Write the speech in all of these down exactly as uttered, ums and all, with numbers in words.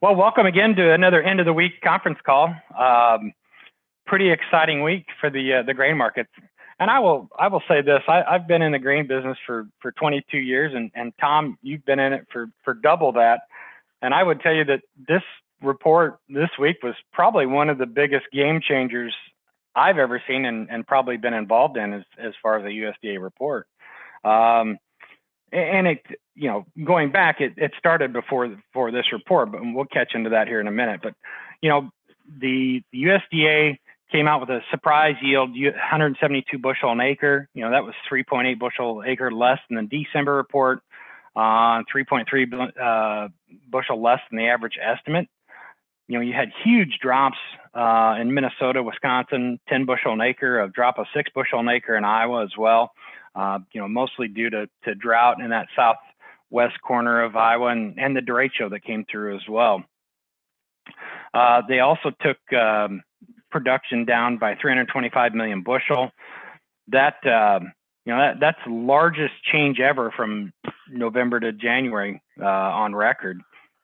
Well, welcome again to another end of the week conference call. Um, pretty exciting week for the uh, the grain markets. And I will I will say this: I, I've been in the grain business for for twenty-two years, and and Tom, you've been in it for for double that. And I would tell you that this report this week was probably one of the biggest game changers I've ever seen, and, and probably been involved in as as far as the U S D A report. Um, and it, you know, going back, it, it started before before this report, but we'll catch into that here in a minute. But, you know, the, the U S D A came out with a surprise yield, one hundred seventy-two bushel an acre. You know, that was three point eight bushel acre less than the December report, uh, three point three uh, bushel less than the average estimate. You know, you had huge drops uh, in Minnesota, Wisconsin, ten bushel an acre, a drop of six bushel an acre in Iowa as well. Uh, you know, mostly due to, to drought in that southwest corner of Iowa, and, and the derecho that came through as well. Uh, they also took um, production down by three hundred twenty-five million bushel. That, uh, you know, that, that's the largest change ever from November to January uh, on record.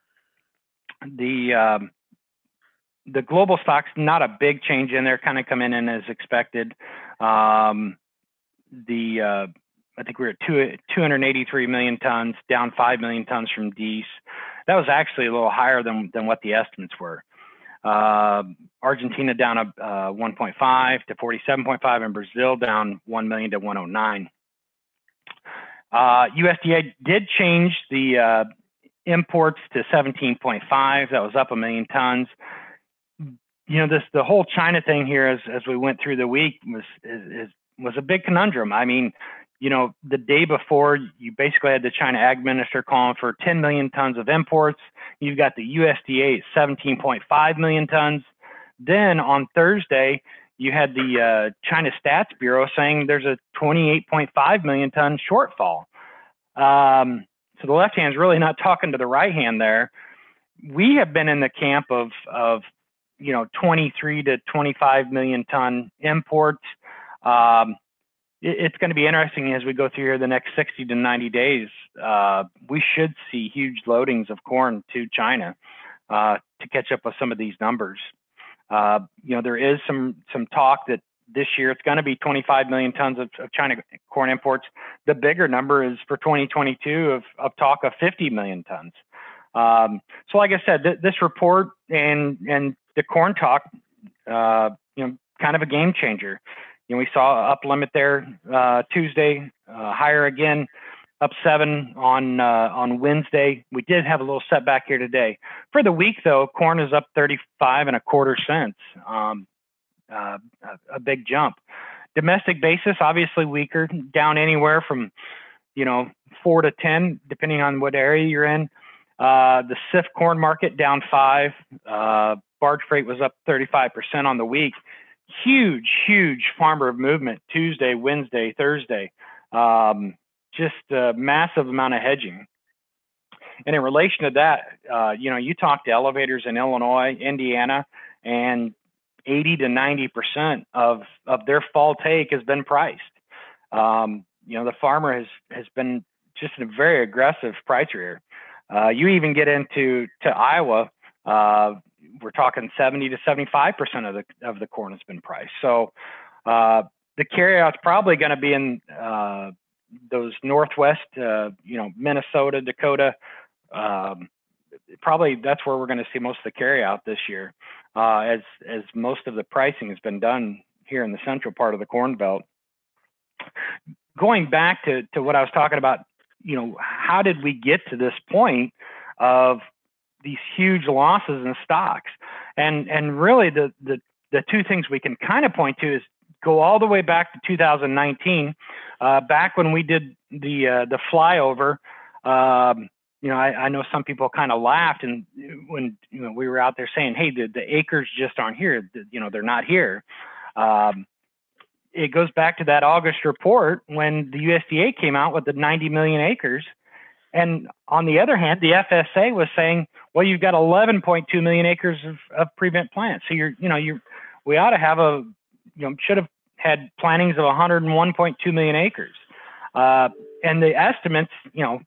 The um, the global stocks, not a big change in there, kind of coming in as expected. Um, the uh, I think we were at two, two hundred eighty-three million tons, down five million tons from D E S. That was actually a little higher than, than what the estimates were. Uh, Argentina down a uh, one point five to forty-seven point five, and Brazil down one million to one oh nine. Uh, U S D A did change the uh, imports to seventeen point five. That was up a million tons. You know, this the whole China thing here, as as we went through the week, was is, is was a big conundrum. I mean, you know, the day before, you basically had the China Ag Minister calling for ten million tons of imports. You've got the U S D A at seventeen point five million tons. Then on Thursday, you had the uh, China Stats Bureau saying there's a twenty-eight point five million ton shortfall. Um, so the left hand's really not talking to the right hand there. We have been in the camp of, of you know, twenty-three to twenty-five million ton imports. Um, it, it's going to be interesting as we go through here the next sixty to ninety days. Uh, we should see huge loadings of corn to China uh, to catch up with some of these numbers. Uh, you know, there is some some talk that this year it's going to be twenty-five million tons of, of China corn imports. The bigger number is for twenty twenty-two of, of talk of fifty million tons. Um, so like I said, th this report and and the corn talk, uh, you know, kind of a game changer. You know, we saw up limit there uh, Tuesday, uh, higher again, up seven on uh, on Wednesday. We did have a little setback here today. For the week, though, corn is up thirty-five and a quarter cents, um, uh, a, a big jump. Domestic basis, obviously weaker, down anywhere from, you know, four to ten, depending on what area you're in. Uh, the C I F corn market down five. Uh, barge freight was up thirty-five percent on the week. Huge, huge farmer movement Tuesday, Wednesday, Thursday. Um, just a massive amount of hedging. And in relation to that, uh, you know, you talk to elevators in Illinois, Indiana, and eighty to ninety percent of, of their fall take has been priced. Um, you know, the farmer has, has been just a very aggressive price rear. Uh, you even get into to Iowa, uh, we're talking seventy to seventy-five percent of the of the corn has been priced. So uh, the carryout's probably going to be in uh, those Northwest, uh, you know, Minnesota, Dakota. Um, probably that's where we're going to see most of the carryout this year, uh, as as most of the pricing has been done here in the central part of the Corn Belt. Going back to to what I was talking about, you know, how did we get to this point of these huge losses in stocks? And and really the the the two things we can kind of point to is go all the way back to two thousand nineteen, uh, back when we did the uh, the flyover. Um, you know, I, I know some people kind of laughed, and when you know we were out there saying, "Hey, the, the acres just aren't here. The, you know, they're not here." Um, it goes back to that August report when the U S D A came out with the ninety million acres. And on the other hand, the F S A was saying, well, you've got eleven point two million acres of, of prevent plants. So you're, you know, you we ought to have a, you know, should have had plantings of one hundred one point two million acres. Uh, and the estimates, you know,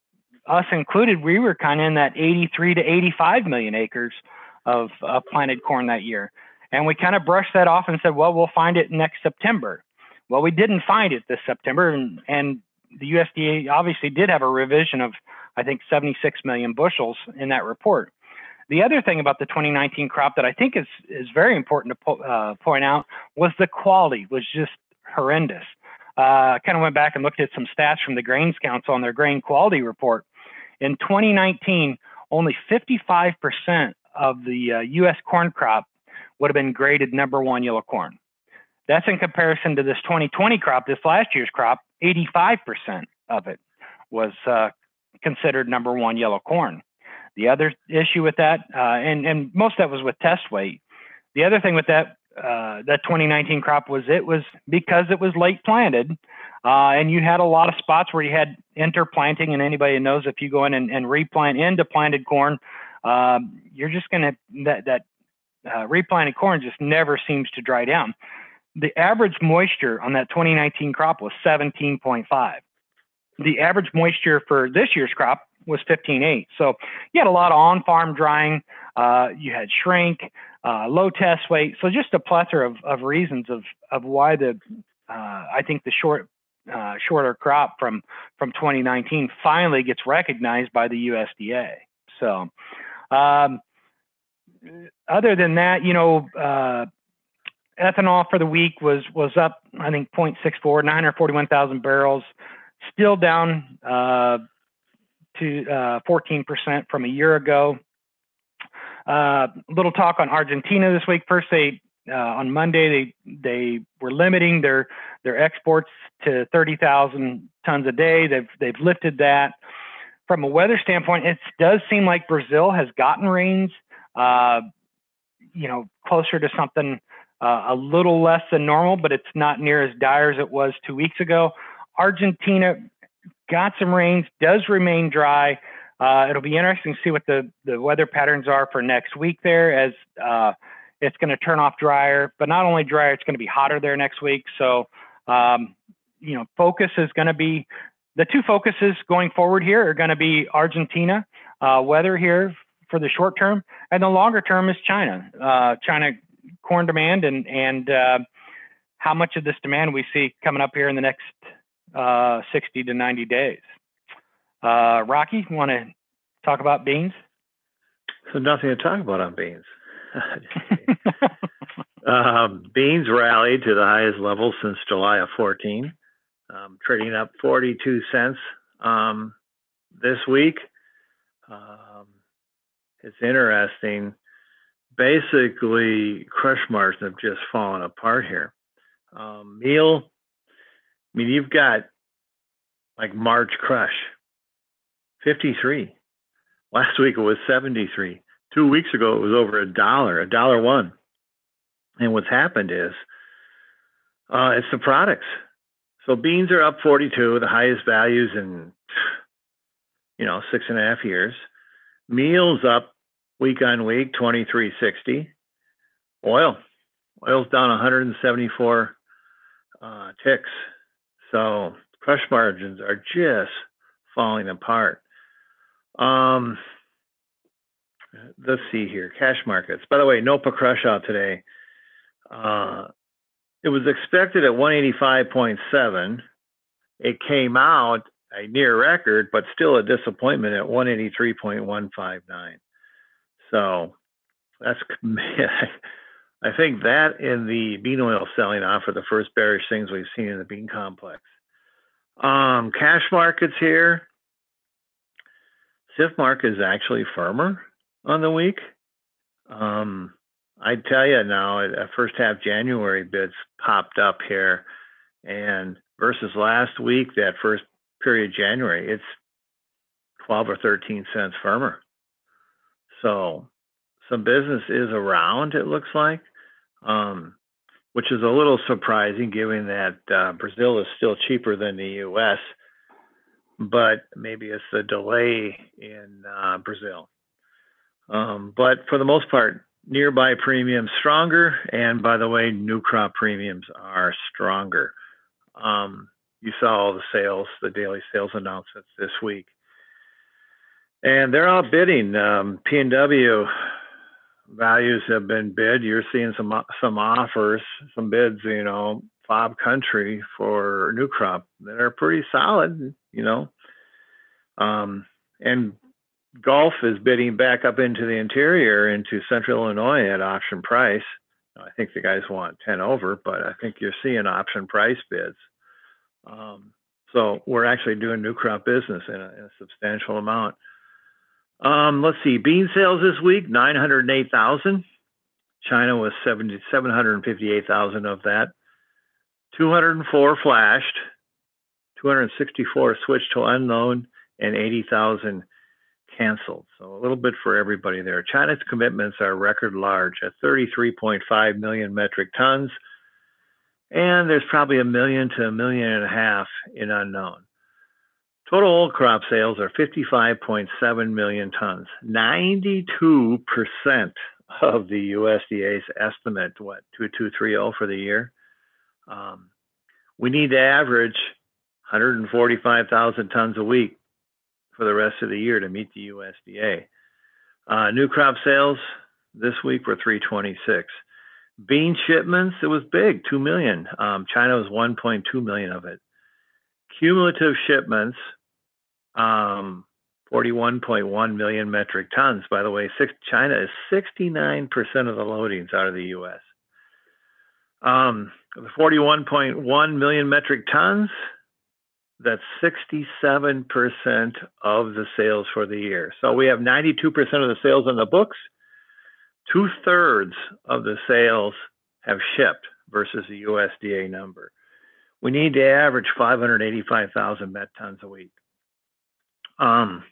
us included, we were kind of in that eighty-three to eighty-five million acres of uh, planted corn that year. And we kind of brushed that off and said, well, we'll find it next September. Well, we didn't find it this September, and, and the U S D A obviously did have a revision of, I think, seventy-six million bushels in that report. The other thing about the twenty nineteen crop that I think is, is very important to po uh, point out was the quality was just horrendous. Uh, I kind of went back and looked at some stats from the Grains Council on their grain quality report. In twenty nineteen, only fifty-five percent of the uh, U S corn crop would have been graded number one yellow corn. That's in comparison to this twenty twenty crop, this last year's crop, eighty-five percent of it was uh, considered number one yellow corn. The other issue with that, uh, and, and most of that was with test weight. The other thing with that, uh, that twenty nineteen crop was it was because it was late planted, uh, and you had a lot of spots where you had interplanting, and anybody knows if you go in and, and replant into planted corn, uh, you're just going to, that, that uh, replanted corn just never seems to dry down. The average moisture on that twenty nineteen crop was seventeen point five. The average moisture for this year's crop was fifteen point eight. So you had a lot of on-farm drying, uh, you had shrink, uh, low test weight. So just a plethora of, of reasons of, of why the, uh, I think the short, uh, shorter crop from, from twenty nineteen finally gets recognized by the U S D A. So um, other than that, you know, uh, ethanol for the week was was up, I think, zero point six four, nine hundred forty-one thousand barrels, still down uh, to uh, fourteen percent from a year ago. A uh, little talk on Argentina this week. First, they uh, on Monday they they were limiting their their exports to thirty thousand tons a day. They've they've lifted that. From a weather standpoint, it does seem like Brazil has gotten rains, uh, you know, closer to something Uh, a little less than normal, but it's not near as dire as it was two weeks ago. Argentina got some rains, does remain dry. Uh, it'll be interesting to see what the, the weather patterns are for next week there, as uh, it's going to turn off drier, but not only drier, it's going to be hotter there next week. So, um, you know, focus is going to be, the two focuses going forward here are going to be Argentina, uh, weather here for the short term, and the longer term is China. Uh, China corn demand and and uh, how much of this demand we see coming up here in the next uh, sixty to ninety days. Uh, Rocky, you want to talk about beans? So nothing to talk about on beans. um, beans rallied to the highest level since July of fourteen, um, trading up forty-two cents um, this week. Um, it's interesting. Basically, crush margins have just fallen apart here. Um, meal, I mean, you've got like March crush, fifty-three. Last week it was seventy-three. Two weeks ago it was over a dollar, a dollar one. And what's happened is, uh, it's the products. So beans are up forty-two, the highest values in, you know, six and a half years. Meal's up week on week, twenty-three sixty. Oil, oil's down one hundred seventy-four uh, ticks. So crush margins are just falling apart. Um, let's see here, cash markets. By the way, NOPA crush out today. Uh, it was expected at one eighty-five point seven. It came out a near record, but still a disappointment at one eighty-three point one five nine. So that's, I think that and the bean oil selling off are the first bearish things we've seen in the bean complex. Um, cash markets here. C I F market is actually firmer on the week. Um, I tell you now, at first half January bids popped up here, and versus last week, that first period January, it's twelve or thirteen cents firmer. So some business is around, it looks like, um, which is a little surprising given that uh, Brazil is still cheaper than the U S, but maybe it's the delay in uh, Brazil. Um, but for the most part, nearby premiums stronger, and by the way, new crop premiums are stronger. Um, you saw all the sales, the daily sales announcements this week. And they're all bidding. Um, P and W values have been bid. You're seeing some some offers, some bids, you know, Fob Country for new crop that are pretty solid, you know. Um, and Gulf is bidding back up into the interior, into central Illinois at option price. I think the guys want ten over, but I think you're seeing option price bids. Um, so we're actually doing new crop business in a, in a substantial amount. Um, let's see, bean sales this week, nine hundred eight thousand. China was seven hundred fifty-eight thousand of that. two hundred four flashed, two hundred sixty-four switched to unknown, and eighty thousand canceled. So a little bit for everybody there. China's commitments are record large at thirty-three point five million metric tons. And there's probably a million to a million and a half in unknown. Total old crop sales are fifty-five point seven million tons, ninety-two percent of the U S D A's estimate, what, two two three zero for the year. Um, we need to average one hundred forty-five thousand tons a week for the rest of the year to meet the U S D A. Uh, new crop sales this week were three twenty-six. Bean shipments, it was big, two million. Um, China was one point two million of it. Cumulative shipments, um, forty-one point one million metric tons. By the way, six, China is sixty-nine percent of the loadings out of the U S. Um, the forty-one point one million metric tons, that's sixty-seven percent of the sales for the year. So we have ninety-two percent of the sales on the books. Two thirds of the sales have shipped versus the U S D A number. We need to average five hundred eighty-five thousand met tons a week. Um,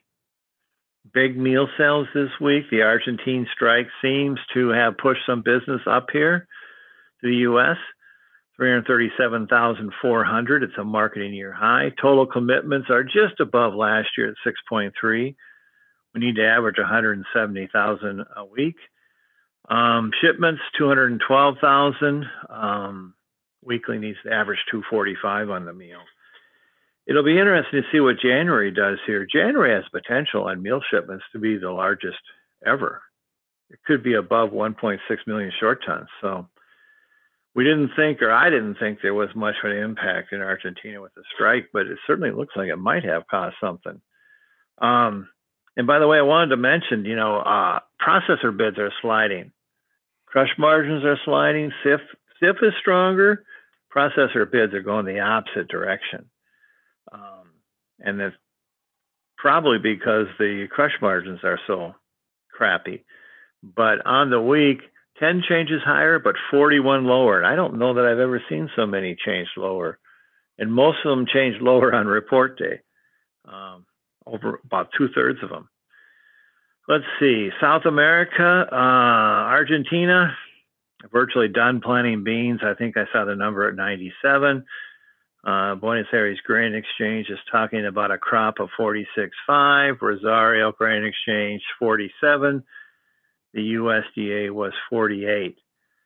big meal sales this week. The Argentine strike seems to have pushed some business up here to the U S. three hundred thirty-seven thousand four hundred. It's a marketing year high. Total commitments are just above last year at six point three. We need to average one hundred seventy thousand a week. Um, shipments, two hundred twelve thousand. Um, weekly needs to average two forty-five on the meal. It'll be interesting to see what January does here. January has potential on meal shipments to be the largest ever. It could be above one point six million short tons. So we didn't think, or I didn't think there was much of an impact in Argentina with the strike, but it certainly looks like it might have caused something. Um, and by the way, I wanted to mention, you know, uh, processor bids are sliding. Crush margins are sliding. C I F, C I F is stronger. Processor bids are going the opposite direction. Um, and that's probably because the crush margins are so crappy. But on the week, ten changes higher, but forty-one lower. And I don't know that I've ever seen so many change lower. And most of them changed lower on report day, um, over about two thirds of them. Let's see, South America, uh, Argentina, virtually done planting beans. I think I saw the number at ninety-seven. Uh, Buenos Aires Grain Exchange is talking about a crop of forty-six point five. Rosario Grain Exchange, forty-seven. The U S D A was forty-eight.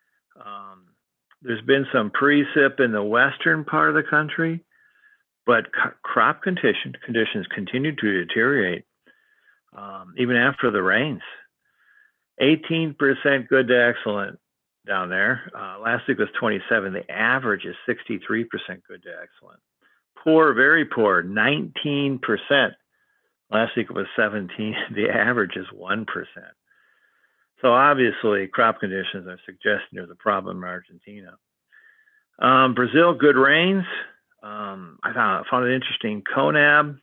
Um, there's been some precip in the western part of the country, but crop condition, conditions continue to deteriorate. Um, even after the rains. eighteen percent good to excellent down there. Uh, last week was twenty-seven. The average is sixty-three percent good to excellent. Poor, very poor, nineteen percent. Last week it was seventeen. The average is one percent. So obviously crop conditions are suggesting there's a problem in Argentina. Um, Brazil, good rains. Um, I found, found it interesting. CONAB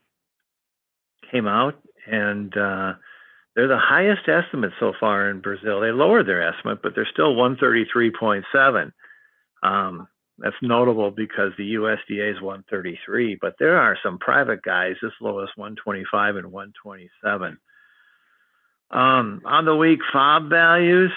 came out, and uh, they're the highest estimate so far in Brazil. They lowered their estimate, but they're still one thirty-three point seven. Um, that's notable because the U S D A is one thirty-three, but there are some private guys as low as one twenty-five and one twenty-seven. Um, on the week, Fob values,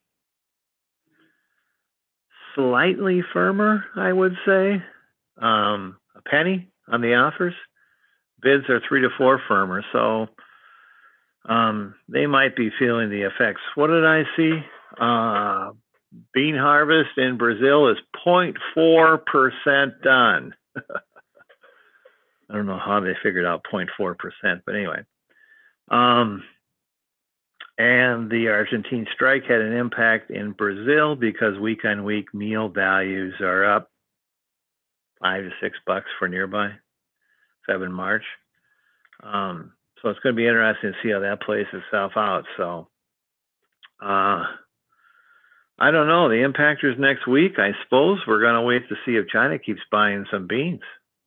slightly firmer, I would say. Um, a penny on the offers. Bids are three to four firmer, so um, they might be feeling the effects. What did I see? Uh, bean harvest in Brazil is zero point four percent done. I don't know how they figured out zero point four percent, but anyway. Um, and the Argentine strike had an impact in Brazil because week on week meal values are up five to six bucks for nearby, February and March. Um, so it's going to be interesting to see how that plays itself out. So, uh, I don't know. The impactors next week, I suppose we're going to wait to see if China keeps buying some beans.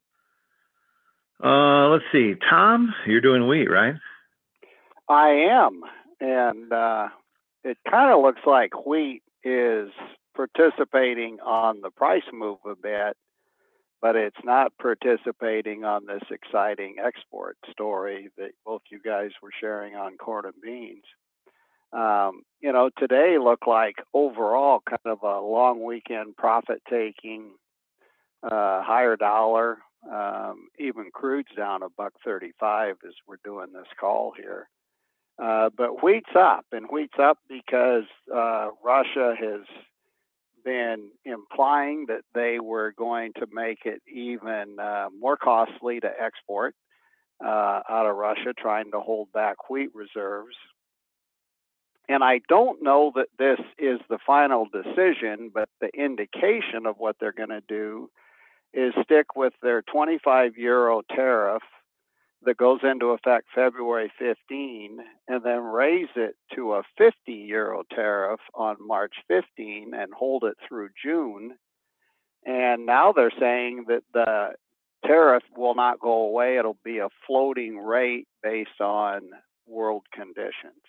Uh, let's see. Tom, you're doing wheat, right? I am. And uh, it kind of looks like wheat is participating on the price move a bit, but it's not participating on this exciting export story that both you guys were sharing on corn and beans. Um, you know, today looked like overall kind of a long weekend profit taking, uh, higher dollar, um, even crude's down a buck thirty-five as we're doing this call here. Uh, but wheat's up, and wheat's up because uh, Russia has been implying that they were going to make it even uh, more costly to export uh, out of Russia, trying to hold back wheat reserves. And I don't know that this is the final decision, but the indication of what they're going to do is stick with their twenty-five euro tariff that goes into effect February fifteenth, and then raise it to a fifty euro tariff on March fifteenth and hold it through June. And now they're saying that the tariff will not go away. It'll be a floating rate based on world conditions.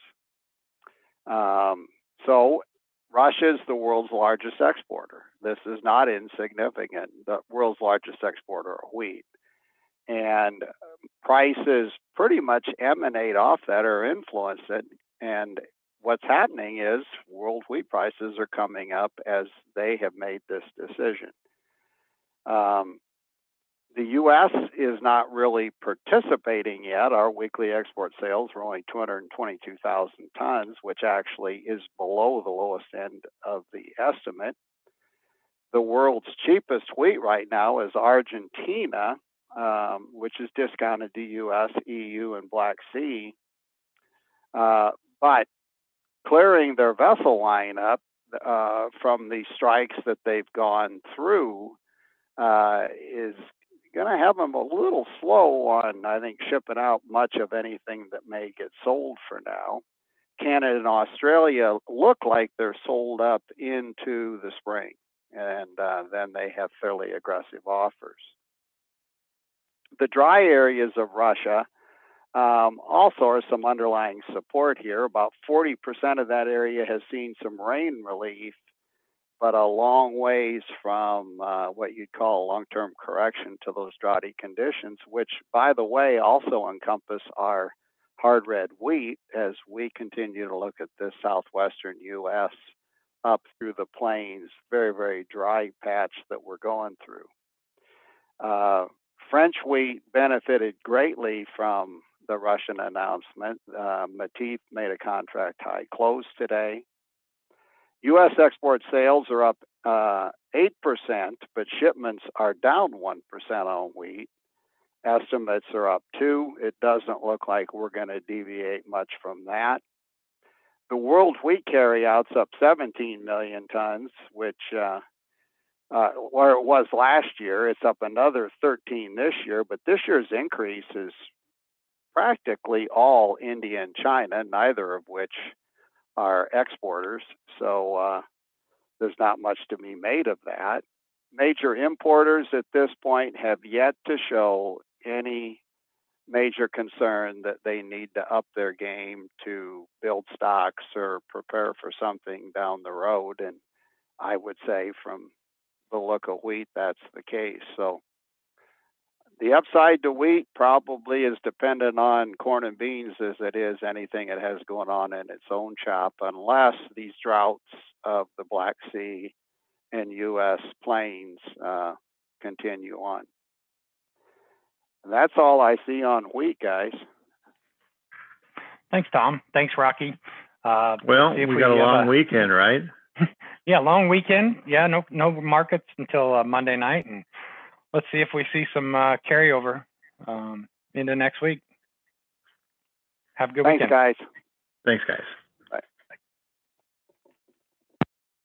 Um, so Russia is the world's largest exporter. This is not insignificant. The world's largest exporter of wheat. And prices pretty much emanate off that or influence it. And what's happening is world wheat prices are coming up as they have made this decision. Um, the U S is not really participating yet. Our weekly export sales were only two hundred twenty-two thousand tons, which actually is below the lowest end of the estimate. The world's cheapest wheat right now is Argentina, um, which is discounted to U S, E U, and Black Sea. Uh, but clearing their vessel lineup uh, from the strikes that they've gone through uh, is going to have them a little slow on, I think, shipping out much of anything that may get sold for now. Canada and Australia look like they're sold up into the spring, and uh, then they have fairly aggressive offers. The dry areas of Russia um, also are some underlying support here. About forty percent of that area has seen some rain relief, but a long ways from uh, what you'd call a long-term correction to those droughty conditions, which, by the way, also encompass our hard red wheat as we continue to look at this southwestern U S up through the plains, very, very dry patch that we're going through. Uh, French wheat benefited greatly from the Russian announcement. Uh, Matif made a contract high close today. U S export sales are up uh, eight percent, but shipments are down one percent on wheat. Estimates are up two. It doesn't look like we're going to deviate much from that. The world wheat carryout's up seventeen million tons, which uh, uh, where it was last year. It's up another thirteen this year, but this year's increase is practically all India and China, neither of which are exporters. So uh, there's not much to be made of that. Major importers at this point have yet to show any major concern that they need to up their game to build stocks or prepare for something down the road. And I would say from the look of wheat, that's the case. So the upside to wheat probably is dependent on corn and beans as it is anything it has going on in its own shop, unless these droughts of the Black Sea and U S plains uh, continue on. And that's all I see on wheat, guys. Thanks, Tom. Thanks, Rocky. Uh, well, we, we got a long a, weekend, right? Yeah, long weekend. Yeah, no no markets until uh, Monday night, and let's see if we see some uh, carryover um, into next week. Have a good Thanks, weekend. guys. Thanks, guys.